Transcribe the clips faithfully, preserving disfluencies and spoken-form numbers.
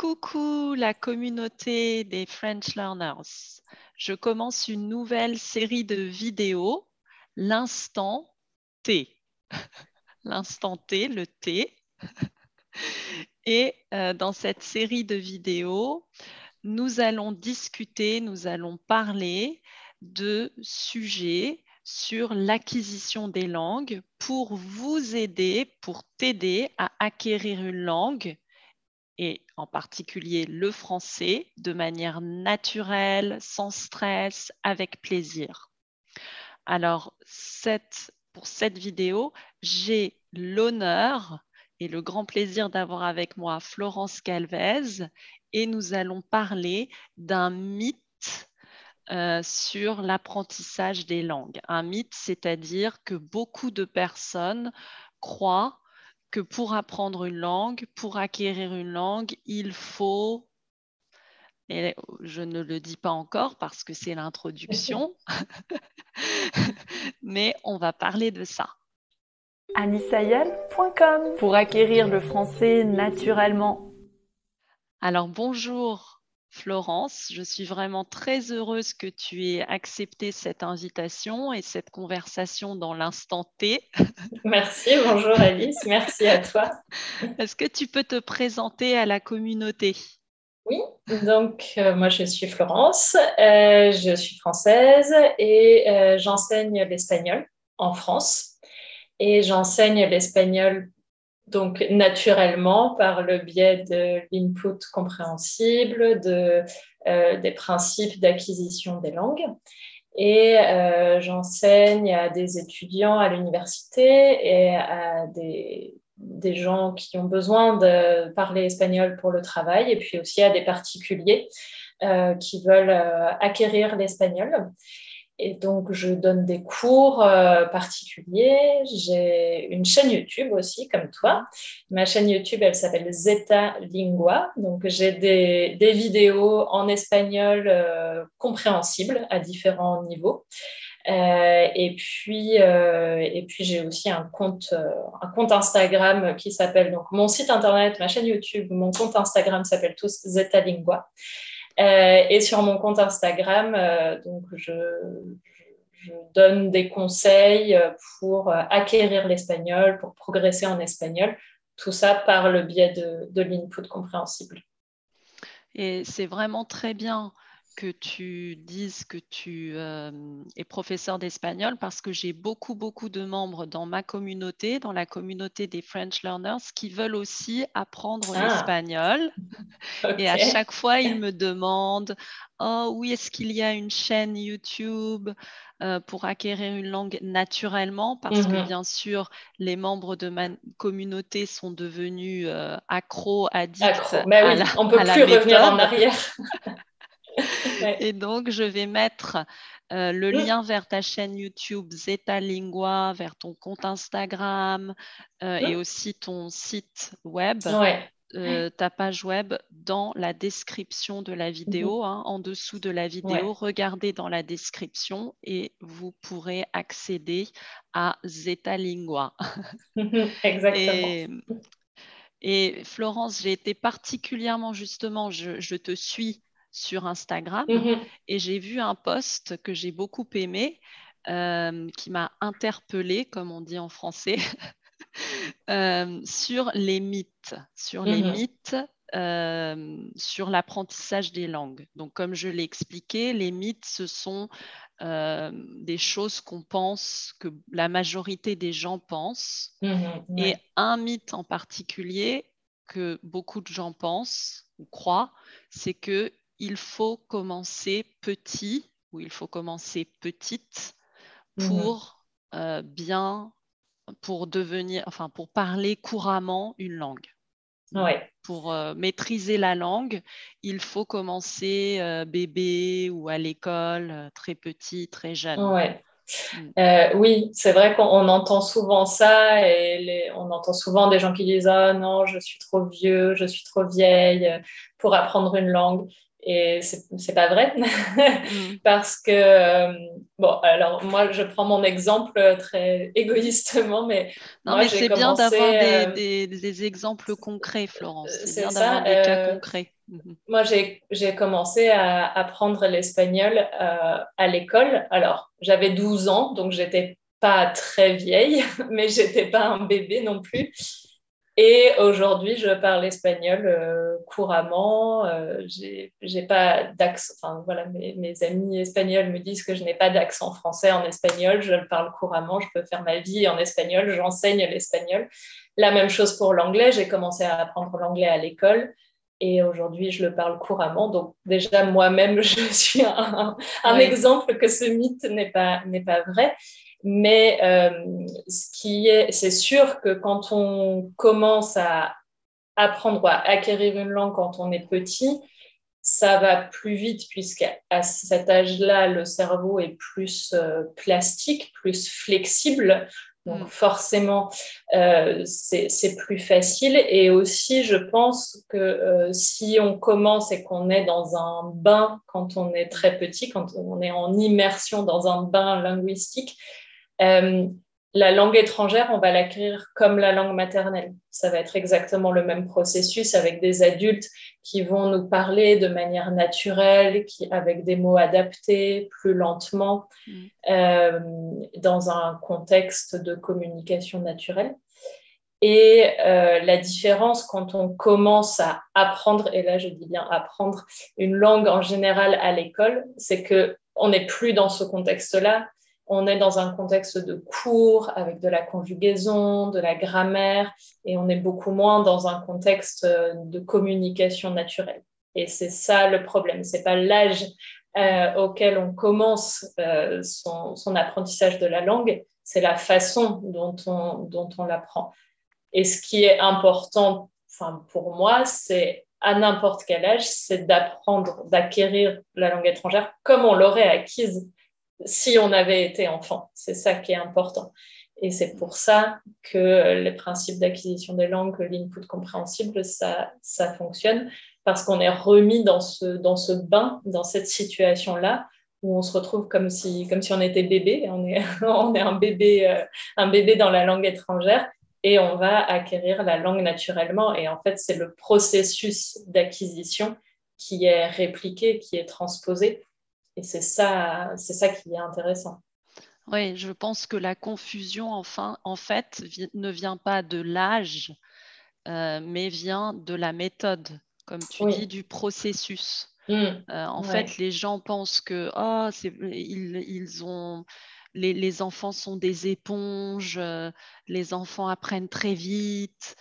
Coucou la communauté des French Learners. Je commence une nouvelle série de vidéos, l'instant T. L'instant T, le T. Et euh, dans cette série de vidéos, nous allons discuter, nous allons parler de sujets sur l'acquisition des langues pour vous aider, pour t'aider à acquérir une langue et en particulier le français, de manière naturelle, sans stress, avec plaisir. Alors, cette, pour cette vidéo, j'ai l'honneur et le grand plaisir d'avoir avec moi Florence Calvez et nous allons parler d'un mythe euh, sur l'apprentissage des langues. Un mythe, c'est-à-dire que beaucoup de personnes croient que pour apprendre une langue, pour acquérir une langue, il faut, et je ne le dis pas encore parce que c'est l'introduction, mais on va parler de ça. anisayel point com pour acquérir le français naturellement. Alors bonjour Florence, je suis vraiment très heureuse que tu aies accepté cette invitation et cette conversation dans l'instant T. Merci, bonjour Alice, merci à toi. Est-ce que tu peux te présenter à la communauté? Oui, donc euh, moi je suis Florence, euh, je suis française et euh, j'enseigne l'espagnol en France. Et j'enseigne l'espagnol donc naturellement par le biais de l'input compréhensible, de, euh, des principes d'acquisition des langues. Et euh, j'enseigne à des étudiants à l'université et à des, des gens qui ont besoin de parler espagnol pour le travail, et puis aussi à des particuliers euh, qui veulent euh, acquérir l'espagnol. Et donc, je donne des cours euh, particuliers. J'ai une chaîne YouTube aussi, comme toi. Ma chaîne YouTube, elle s'appelle Zeta Lingua. Donc, j'ai des, des vidéos en espagnol euh, compréhensibles à différents niveaux. Euh, et puis, euh, et puis j'ai aussi un compte, euh, un compte Instagram qui s'appelle, donc mon site internet, ma chaîne YouTube, mon compte Instagram s'appelle tous Zeta Lingua. Euh, et sur mon compte Instagram, euh, donc je, je, donne des conseils pour acquérir l'espagnol, pour progresser en espagnol, tout ça par le biais de, de l'input compréhensible. Et c'est vraiment très bien que tu dises que tu euh, es professeur d'espagnol parce que j'ai beaucoup, beaucoup de membres dans ma communauté, dans la communauté des French Learners, qui veulent aussi apprendre Ah, l'espagnol. okay. Et à chaque fois, ils me demandent « Oh oui, est-ce qu'il y a une chaîne YouTube euh, pour acquérir une langue naturellement ?» Parce mm-hmm. que bien sûr, les membres de ma communauté sont devenus euh, accros, addicts Accro. Mais à oui, la, on ne peut à la plus méthode. revenir en arrière. Ouais. Et donc, je vais mettre euh, le mmh. lien vers ta chaîne YouTube Zeta Lingua, vers ton compte Instagram euh, mmh. et aussi ton site web, ouais. euh, ta page web dans la description de la vidéo, mmh. hein, en dessous de la vidéo. Ouais. Regardez dans la description et vous pourrez accéder à Zeta Lingua. Exactement. Et, et Florence, j'ai été particulièrement justement, je, je te suis sur Instagram mm-hmm. et j'ai vu un post que j'ai beaucoup aimé euh, qui m'a interpellée, comme on dit en français, euh, sur les mythes, sur mm-hmm. les mythes euh, sur l'apprentissage des langues. Donc, comme je l'ai expliqué, les mythes, ce sont euh, des choses qu'on pense, que la majorité des gens pensent. Mm-hmm. Ouais. Et un mythe en particulier que beaucoup de gens pensent ou croient, c'est que il faut commencer petit ou il faut commencer petite pour mmh. euh, bien, pour devenir, enfin pour parler couramment une langue. Ouais. Pour euh, maîtriser la langue, il faut commencer euh, bébé ou à l'école, euh, très petit, très jeune. Ouais. Euh, oui, c'est vrai qu'on entend souvent ça et les, on entend souvent des gens qui disent « Ah non, je suis trop vieux, je suis trop vieille pour apprendre une langue ». Et c'est, c'est pas vrai Mm. parce que, euh, bon, alors moi, je prends mon exemple très égoïstement, mais Non, moi, mais j'ai c'est bien d'avoir commencé, des, euh, des, des exemples concrets, Florence. C'est c'est bien d'avoir ça, des cas euh, concrets. Mhm. moi, j'ai, j'ai commencé à apprendre l'espagnol euh, à l'école. Alors, j'avais douze ans, donc j'étais pas très vieille, mais j'étais pas un bébé non plus. Et aujourd'hui, je parle espagnol euh, couramment. Euh, j'ai, j'ai pas d'accent. Enfin, voilà, mes, mes amis espagnols me disent que je n'ai pas d'accent français en espagnol. Je le parle couramment. Je peux faire ma vie en espagnol. J'enseigne l'espagnol. La même chose pour l'anglais. J'ai commencé à apprendre l'anglais à l'école. Et aujourd'hui, je le parle couramment. Donc, déjà, moi-même, je suis un, un Oui. exemple que ce mythe n'est pas, n'est pas vrai. Mais euh, ce qui est, c'est sûr que quand on commence à apprendre ou à acquérir une langue quand on est petit, ça va plus vite puisqu'à cet âge-là, le cerveau est plus euh, plastique, plus flexible. Donc Mm. forcément, euh, c'est, c'est plus facile. Et aussi, je pense que euh, si on commence et qu'on est dans un bain quand on est très petit, quand on est en immersion dans un bain linguistique, euh, la langue étrangère, on va l'acquérir comme la langue maternelle. Ça va être exactement le même processus avec des adultes qui vont nous parler de manière naturelle, qui, avec des mots adaptés, plus lentement, Mm. euh, dans un contexte de communication naturelle. Et euh, la différence quand on commence à apprendre, et là je dis bien apprendre une langue en général à l'école, c'est que on n'est plus dans ce contexte-là. On est dans un contexte de cours avec de la conjugaison, de la grammaire, et on est beaucoup moins dans un contexte de communication naturelle. Et c'est ça le problème. C'est pas l'âge euh, auquel on commence euh, son, son apprentissage de la langue, c'est la façon dont on, dont on l'apprend. Et ce qui est important, enfin, pour moi, c'est à n'importe quel âge, c'est d'apprendre, d'acquérir la langue étrangère comme on l'aurait acquise si on avait été enfant. C'est ça qui est important. Et c'est pour ça que les principes d'acquisition des langues, que l'input compréhensible, ça, ça fonctionne, parce qu'on est remis dans ce, dans ce bain, dans cette situation-là, où on se retrouve comme si, comme si on était bébé, on est, on est un, bébé, euh, un bébé dans la langue étrangère, et on va acquérir la langue naturellement. Et en fait, c'est le processus d'acquisition qui est répliqué, qui est transposé. Et c'est ça, c'est ça qui est intéressant. Oui, je pense que la confusion, enfin, en fait, vi- ne vient pas de l'âge, euh, mais vient de la méthode, comme tu dis, Oui. du processus. Mmh. Euh, en fait, Ouais. les gens pensent que oh, c'est, ils, ils ont, les, les enfants sont des éponges, euh, les enfants apprennent très vite.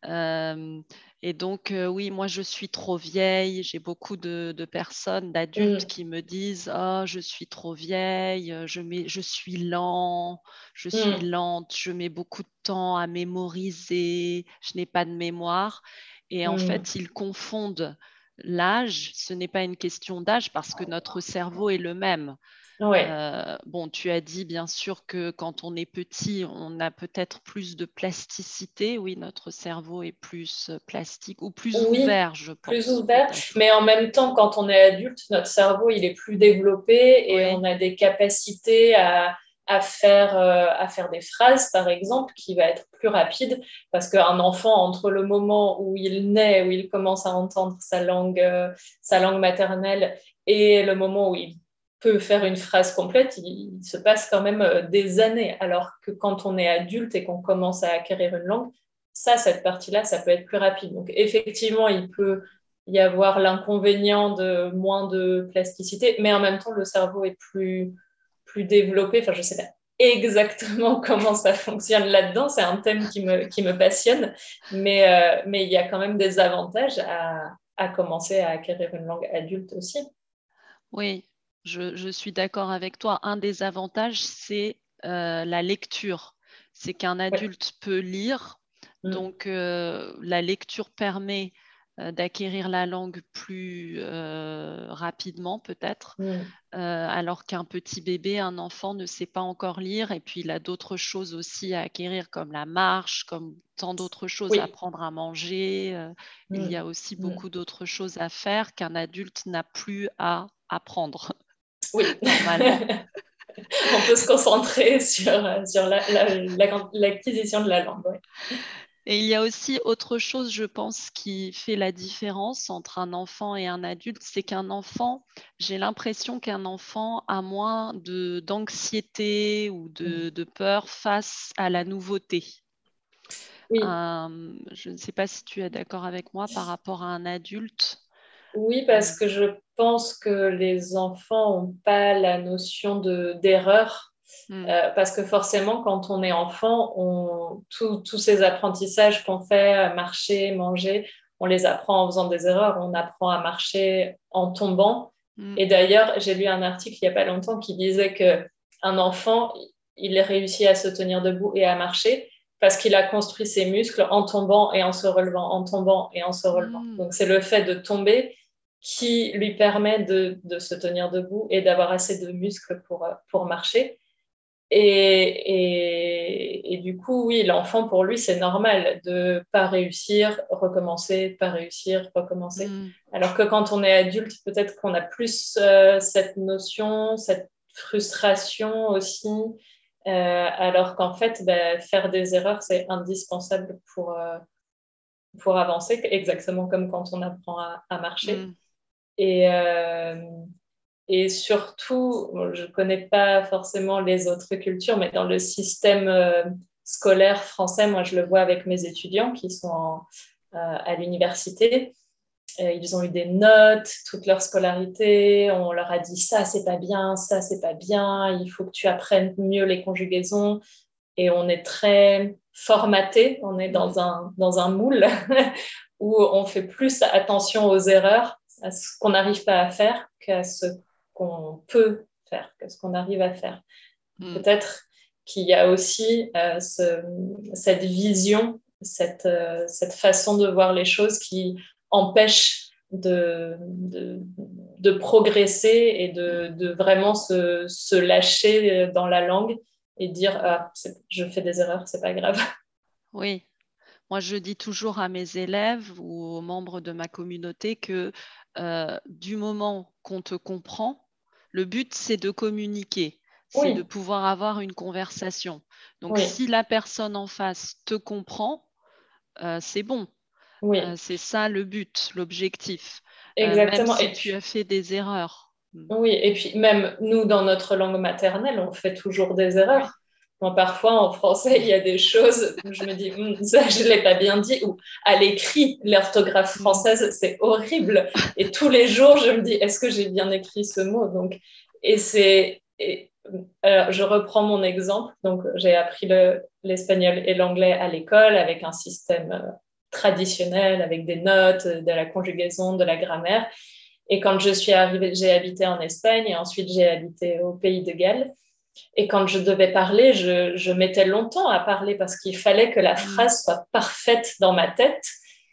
Euh, et donc, euh, oui, moi, je suis trop vieille. J'ai beaucoup de, de personnes, d'adultes Mmh. qui me disent, oh, je suis trop vieille, euh, je, mets, je suis lent, je suis Mmh. lente, je mets beaucoup de temps à mémoriser, je n'ai pas de mémoire. Et en Mmh. fait, ils confondent l'âge. Ce n'est pas une question d'âge parce que notre cerveau est le même. Ouais. Euh, bon, tu as dit bien sûr que quand on est petit, on a peut-être plus de plasticité. Oui, notre cerveau est plus euh, plastique ou plus Oui, ouvert, je plus pense, ouvert, peut-être. mais en même temps, quand on est adulte, notre cerveau, il est plus développé et Oui. on a des capacités à, à faire, euh, à faire des phrases, par exemple, qui va être plus rapide, parce qu'un enfant, entre le moment où il naît, où il commence à entendre sa langue, euh, sa langue maternelle, et le moment où il peut faire une phrase complète, il, il se passe quand même euh, des années, alors que quand on est adulte et qu'on commence à acquérir une langue, ça, cette partie-là, ça peut être plus rapide. Donc, effectivement, il peut y avoir l'inconvénient de moins de plasticité, mais en même temps, le cerveau est plus, plus développé. Enfin, je ne sais pas exactement comment ça fonctionne là-dedans. C'est un thème qui me, qui me passionne, mais, euh, mais il y a quand même des avantages à, à commencer à acquérir une langue adulte aussi. Oui, je, je suis d'accord avec toi. Un des avantages, c'est euh, la lecture. C'est qu'un Ouais. adulte peut lire. Mm. Donc, euh, la lecture permet euh, d'acquérir la langue plus euh, rapidement peut-être, Mm. euh, alors qu'un petit bébé, un enfant ne sait pas encore lire et puis il a d'autres choses aussi à acquérir comme la marche, comme tant d'autres choses, Oui. apprendre à manger. euh, il y Mm. a aussi Mm. beaucoup d'autres choses à faire qu'un adulte n'a plus à apprendre Oui. normalement. On peut se concentrer sur, sur la, la, la, l'acquisition de la langue. Ouais. Et il y a aussi autre chose, je pense, qui fait la différence entre un enfant et un adulte, c'est qu'un enfant, j'ai l'impression qu'un enfant a moins de, d'anxiété ou de, de peur face à la nouveauté. Oui. Euh, je ne sais pas si tu es d'accord avec moi par rapport à un adulte. Oui, Euh, parce que je pense que les enfants n'ont pas la notion de, d'erreur. hmm, Euh, parce que forcément, quand on est enfant, on, tout- tous ces apprentissages qu'on fait, marcher, manger, on les apprend en faisant des erreurs. On apprend à marcher en tombant. hmm, Et d'ailleurs, j'ai lu un article il n'y a pas longtemps qui disait qu'un enfant, il réussit à se tenir debout et à marcher parce qu'il a construit ses muscles en tombant et en se relevant, en tombant et en se relevant. hmm, Donc, c'est le fait de tomber qui lui permet de, de se tenir debout et d'avoir assez de muscles pour, pour marcher. Et, et, et, du coup, oui, l'enfant, pour lui, c'est normal de ne pas réussir, recommencer, pas réussir, recommencer. hmm, Alors que quand on est adulte, peut-être qu'on a plus euh, cette notion, cette frustration aussi, euh, alors qu'en fait, bah, faire des erreurs, c'est indispensable pour, euh, pour avancer, exactement comme quand on apprend à, à marcher. hmm. Et, euh, et surtout, bon, je ne connais pas forcément les autres cultures, mais dans le système euh, scolaire français, moi je le vois avec mes étudiants qui sont en, euh, à l'université. Euh, ils ont eu des notes toute leur scolarité. On leur a dit ça, c'est pas bien, ça, c'est pas bien. Il faut que tu apprennes mieux les conjugaisons. Et on est très formaté. On est dans un, dans un moule où on fait plus attention aux erreurs, à ce qu'on n'arrive pas à faire, qu'à ce qu'on peut faire, qu'à ce qu'on arrive à faire. Hmm. Peut-être qu'il y a aussi euh, ce, cette vision, cette, euh, cette façon de voir les choses qui empêche de, de, de progresser et de, de vraiment se, se lâcher dans la langue et dire ah, je fais des erreurs, c'est pas grave. Oui, moi je dis toujours à mes élèves ou aux membres de ma communauté que euh, du moment qu'on te comprend, le but c'est de communiquer, c'est de Oui, pouvoir avoir une conversation. Donc oui, si la personne en face te comprend, euh, c'est bon. Euh, oui, c'est ça le but, l'objectif, euh, même exactement. si Et tu as puis, fait des erreurs. Mm. oui, et puis même nous, dans notre langue maternelle, on fait toujours des Oui. erreurs. Moi, parfois, en français, il y a des choses où je me dis, hm, ça, je ne l'ai pas bien dit. Ou à l'écrit, l'orthographe Mm. française, c'est horrible. Et tous les jours, je me dis, est-ce que j'ai bien écrit ce mot? Donc, et c'est. Et, alors, je reprends mon exemple. Donc, j'ai appris le, l'espagnol et l'anglais à l'école avec un système euh, traditionnel, avec des notes, de la conjugaison, de la grammaire. Et quand je suis arrivée, j'ai habité en Espagne et ensuite j'ai habité au Pays de Galles. Et quand je devais parler, je, je mettais longtemps à parler parce qu'il fallait que la Mm. phrase soit parfaite dans ma tête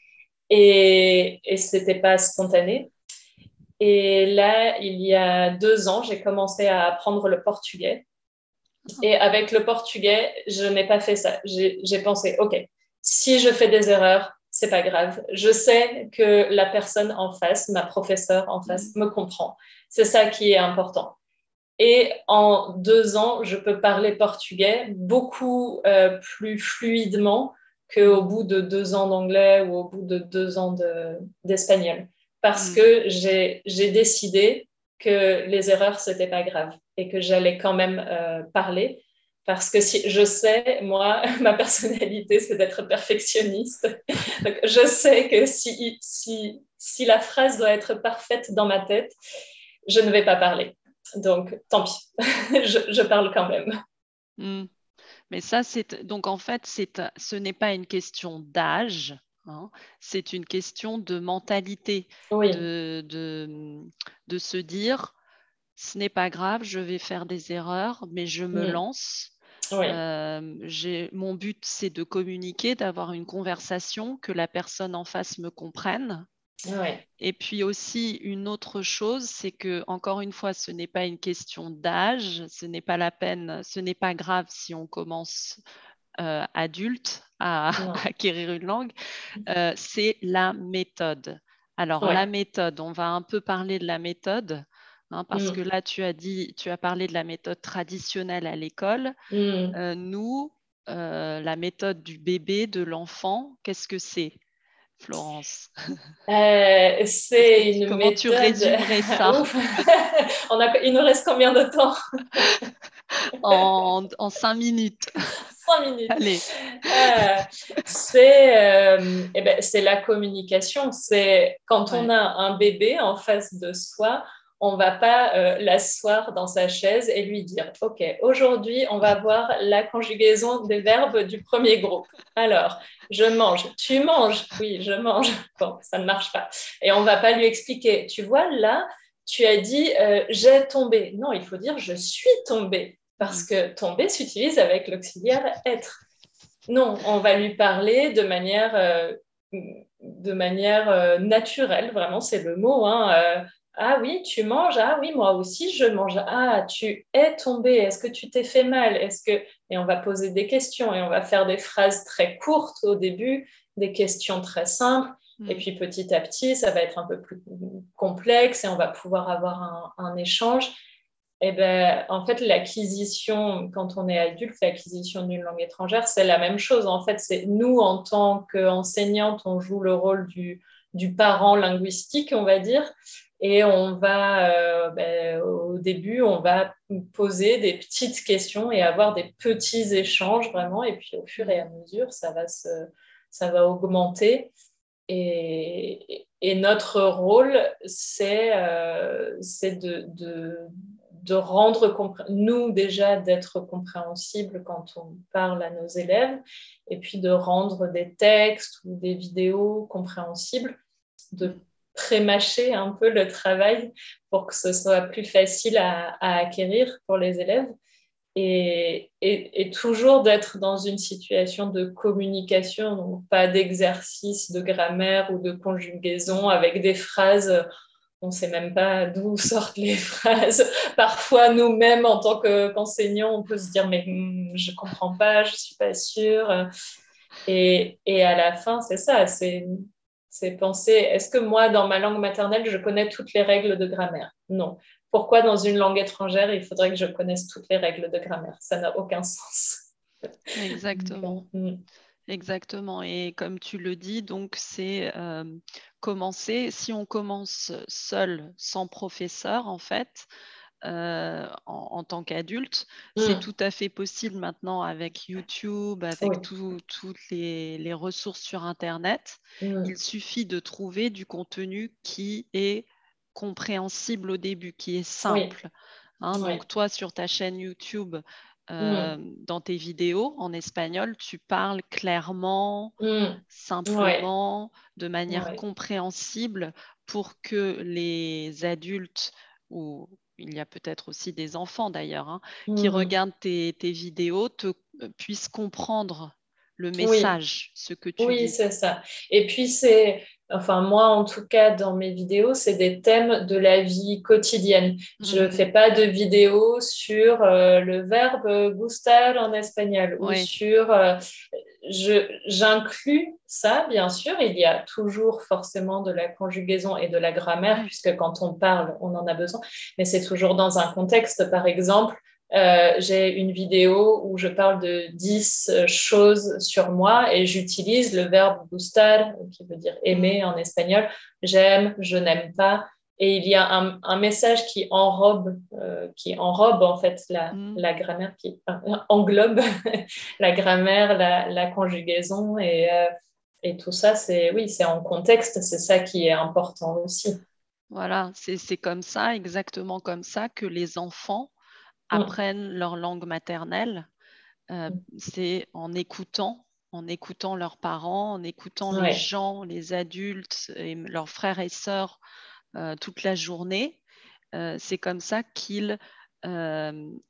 et, et ce n'était pas spontané. Et là, il y a deux ans, j'ai commencé à apprendre le portugais. Et avec le portugais, je n'ai pas fait ça. J'ai, j'ai pensé, OK, si je fais des erreurs, c'est pas grave. Je sais que la personne en face, ma professeure en face, Mm. me comprend. C'est ça qui est important. Et en deux ans, je peux parler portugais beaucoup euh, plus fluidement qu'au Mm. bout de deux ans d'anglais ou au bout de deux ans de, d'espagnol. Parce Mm. que j'ai, j'ai décidé que les erreurs, c'était pas grave et que j'allais quand même euh, parler. Parce que si, je sais, moi, ma personnalité, c'est d'être perfectionniste. Donc, je sais que si, si, si la phrase doit être parfaite dans ma tête, je ne vais pas parler. Donc, tant pis, je, je, parle quand même. Mm. Mais ça, c'est donc en fait, c'est, ce n'est pas une question d'âge, hein, c'est une question de mentalité, Oui, de, de, de se dire, ce n'est pas grave, je vais faire des erreurs, mais je me mm. lance. Oui. Euh, j'ai, mon but, c'est de communiquer, d'avoir une conversation, que la personne en face me comprenne. Oui. Et puis aussi, une autre chose, c'est que, encore une fois, ce n'est pas une question d'âge, ce n'est pas la peine, ce n'est pas grave si on commence euh, adulte à, à acquérir une langue, euh, c'est la méthode. Alors, Ouais. la méthode, on va un peu parler de la méthode, hein, parce Mm. que là, tu as dit, tu as parlé de la méthode traditionnelle à l'école. Mm. Euh, nous, euh, la méthode du bébé, de l'enfant, qu'est-ce que c'est, Florence? Euh, Qu'est-ce que c'est tu- une comment tu méthode. résumerais ça Ouf. On a... Il nous reste combien de temps? en, en cinq minutes? Cinq minutes. Allez. Euh, c'est euh, eh ben, c'est la communication. C'est quand on Ouais. a un bébé en face de soi, on va pas euh, l'asseoir dans sa chaise et lui dire, OK, aujourd'hui, on va voir la conjugaison des verbes du premier groupe. Alors, je mange. Tu manges? Oui, je mange. Bon, ça ne marche pas. Et on va pas lui expliquer. Tu vois, là, tu as dit, euh, j'ai tombé. Non, il faut dire, je suis tombé. Parce Mm. que tomber s'utilise avec l'auxiliaire être. Non, on va lui parler de manière, euh, de manière euh, naturelle, vraiment, c'est le mot. Hein, euh, ah oui, tu manges. Ah oui, moi aussi, je mange. Ah, tu es tombé. Est-ce que tu t'es fait mal? Est-ce que... Et on va poser des questions et on va faire des phrases très courtes au début, des questions très simples. Et Mm. puis petit à petit, ça va être un peu plus complexe et on va pouvoir avoir un, un échange. Eh ben, en fait, l'acquisition, quand on est adulte, l'acquisition d'une langue étrangère, c'est la même chose. En fait, c'est nous, en tant qu'enseignante, on joue le rôle du, du parent linguistique, on va dire. Et on va, euh, ben, au début, on va poser des petites questions et avoir des petits échanges, vraiment. Et puis, au fur et Mm. à mesure, ça va, se, ça va augmenter. Et, et notre rôle, c'est euh, c'est de, de, de rendre, nous déjà, d'être compréhensibles quand on parle à nos élèves, et puis de rendre des textes ou des vidéos compréhensibles, de pré-mâcher un peu le travail pour que ce soit plus facile à, à acquérir pour les élèves. Et, et, et, toujours d'être dans une situation de communication, donc pas d'exercice de grammaire ou de conjugaison avec des phrases, on ne sait même pas d'où sortent les phrases. Parfois, nous-mêmes, en tant qu'enseignants, on peut se dire, mais hmm, je ne comprends pas, je ne suis pas sûre. Et, et à la fin, c'est ça, c'est c'est penser, est-ce que moi, dans ma langue maternelle, je connais toutes les règles de grammaire? Non. Pourquoi dans une langue étrangère, il faudrait que je connaisse toutes les règles de grammaire? Ça n'a aucun sens. Exactement. Mm. Exactement. Et comme tu le dis, donc c'est euh, commencer, si on commence seul, sans professeur, en fait, euh, en, en tant qu'adulte, c'est Mm. tout à fait possible maintenant avec YouTube, Oui. avec tout- toutes les, les ressources sur Internet. Mm. Il suffit de trouver du contenu qui est compréhensible au début, qui est Oui. simple. Hein, Oui. donc toi, sur ta chaîne YouTube, Mm. euh, dans tes vidéos en espagnol, tu parles clairement, Mm. Ouais. simplement, de manière Ouais. compréhensible pour que les adultes, ou il y a peut-être aussi des enfants d'ailleurs, hein, qui Mm. regardent tes, tes vidéos, te, euh, puissent comprendre le Oui. message, ce que tu Oui, dis. c'est ça. Et puis, c'est, enfin, moi, en tout cas, dans mes vidéos, c'est des thèmes de la vie quotidienne. Je ne Mhm. fais pas de vidéos sur euh, le verbe gustar en espagnol ou Oui, sur... euh, je, j'inclus ça, bien sûr. Il y a toujours forcément de la conjugaison et de la grammaire, oui. puisque quand on parle, on en a besoin. Mais c'est toujours dans un contexte. Par exemple, euh, j'ai une vidéo où je parle de dix choses sur moi et j'utilise le verbe gustar, qui veut dire Mhm. aimer en espagnol. J'aime, je n'aime pas. Et il y a un, un message qui enrobe, euh, qui enrobe en fait la, Mhm. la grammaire, qui euh, englobe la grammaire, la, la conjugaison et, euh, et tout ça. C'est oui, c'est en contexte, c'est ça qui est important aussi. Voilà, c'est c'est comme ça, exactement comme ça que les enfants Mm. apprennent leur langue maternelle. Euh, c'est en écoutant, en écoutant leurs parents, en écoutant les Ouais. gens, les adultes et leurs frères et sœurs euh, toute la journée. Euh, c'est comme ça qu'ils euh,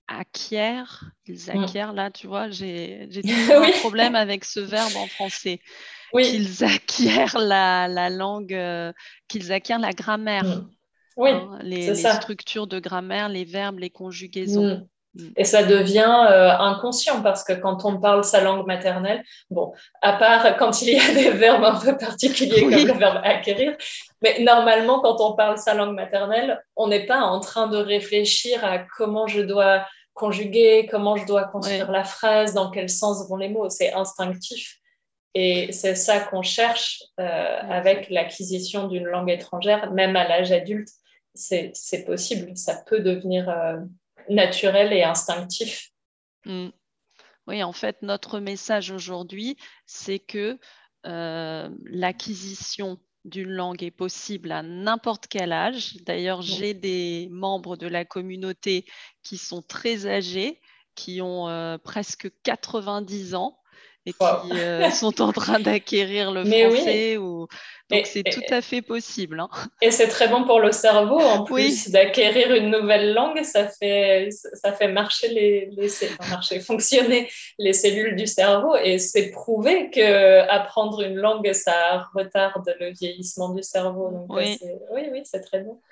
acquièrent, ils Mm. acquièrent, là, tu vois, j'ai j'ai toujours Oui. un problème avec ce verbe en français. Oui. Qu'ils acquièrent la, la langue, euh, qu'ils acquièrent la grammaire, Mm. Oui, hein, les, c'est les ça. structures de grammaire, les verbes, les conjugaisons. Mm. Mm. Et ça devient euh, inconscient parce que quand on parle sa langue maternelle, bon, à part quand il y a des verbes un peu particuliers comme le Oui, verbe acquérir, mais normalement, quand on parle sa langue maternelle, on n'est pas en train de réfléchir à comment je dois conjuguer, comment je dois construire ouais, la phrase, dans quel sens vont les mots. C'est instinctif. Et c'est ça qu'on cherche euh, avec exact. l'acquisition d'une langue étrangère, même à l'âge adulte. C'est, c'est possible, ça peut devenir euh, naturel et instinctif. Mm. Oui, en fait, notre message aujourd'hui, c'est que euh, l'acquisition d'une langue est possible à n'importe quel âge. D'ailleurs, j'ai des membres de la communauté qui sont très âgés, qui ont euh, presque quatre-vingt-dix ans et Wow. qui euh, sont en train d'acquérir le Mais oui, français. Ou... Donc, et, c'est tout et, à fait possible, hein. et c'est très bon pour le cerveau en Oui, plus d'acquérir une nouvelle langue, ça fait, ça fait marcher les, les enfin, marcher, fonctionner les cellules du cerveau et c'est prouvé que apprendre une langue, ça retarde le vieillissement du cerveau. Donc, oui. c'est, oui, oui, c'est très bon.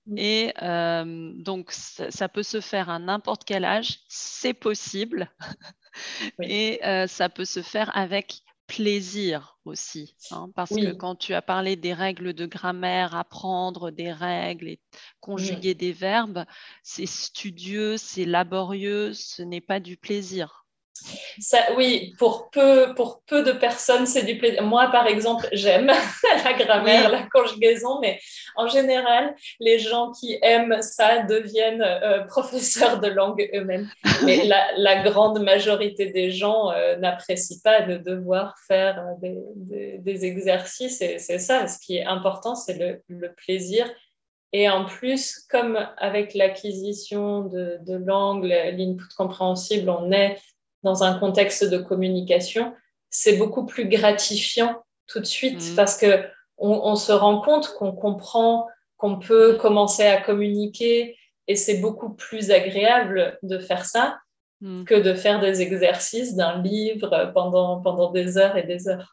Et euh, donc, ça, ça peut se faire à n'importe quel âge, c'est possible. Oui, Et euh, ça peut se faire avec plaisir aussi, hein, parce que oui. quand tu as parlé des règles de grammaire, apprendre des règles et Mm. conjuguer des verbes, c'est studieux, c'est laborieux, ce n'est pas du plaisir. Ça, oui, pour peu, pour peu de personnes, c'est du plaisir. Moi, par exemple, j'aime la grammaire, Oui, la conjugaison, mais en général, les gens qui aiment ça deviennent euh, professeurs de langue eux-mêmes. Mais oui. la, la grande majorité des gens euh, n'apprécient pas de devoir faire des, des, des exercices. Et c'est ça, ce qui est important, c'est le, le plaisir. Et en plus, comme avec l'acquisition de, de langue, l'input compréhensible, on est dans un contexte de communication, c'est beaucoup plus gratifiant tout de suite Mm, parce que on, on se rend compte qu'on comprend, qu'on peut commencer à communiquer et c'est beaucoup plus agréable de faire ça mm. que de faire des exercices d'un livre pendant, pendant des heures et des heures.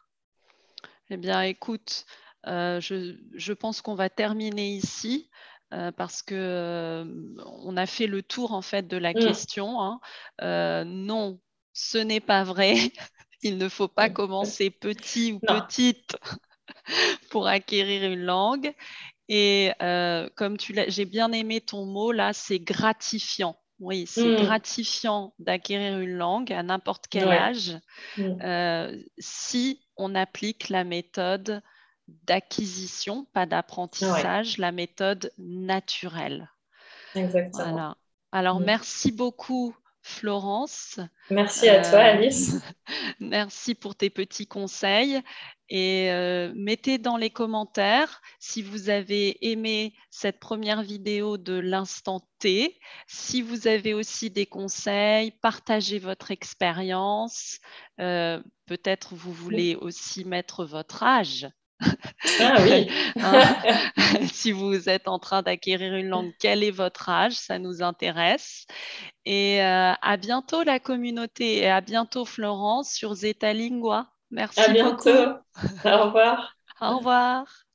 Eh bien, écoute, euh, je, je pense qu'on va terminer ici euh, parce que euh, on a fait le tour en fait de la Mmh. question, hein. Euh, non, ce n'est pas vrai. Il ne faut pas commencer petit ou Non, petite pour acquérir une langue. Et euh, comme tu l'as, j'ai bien aimé ton mot là, c'est gratifiant. Oui, c'est mmh. gratifiant d'acquérir une langue à n'importe quel Ouais. âge Mmh. euh, si on applique la méthode d'acquisition, pas Ouais, d'apprentissage, la méthode naturelle. exactement. Voilà. Alors, Mmh. merci beaucoup, Florence. Merci à toi, Euh, Alice. merci pour tes petits conseils. Et euh, mettez dans les commentaires si vous avez aimé cette première vidéo de l'instant T. Si vous avez aussi des conseils, partagez votre expérience. Euh, peut-être vous voulez aussi mettre votre âge. Ah oui. Hein. Si vous êtes en train d'acquérir une langue, quel est votre âge? Ça nous intéresse. Et euh, à bientôt la communauté et à bientôt Florence sur Zeta Lingua. À Merci beaucoup. bientôt. Au revoir. Au revoir.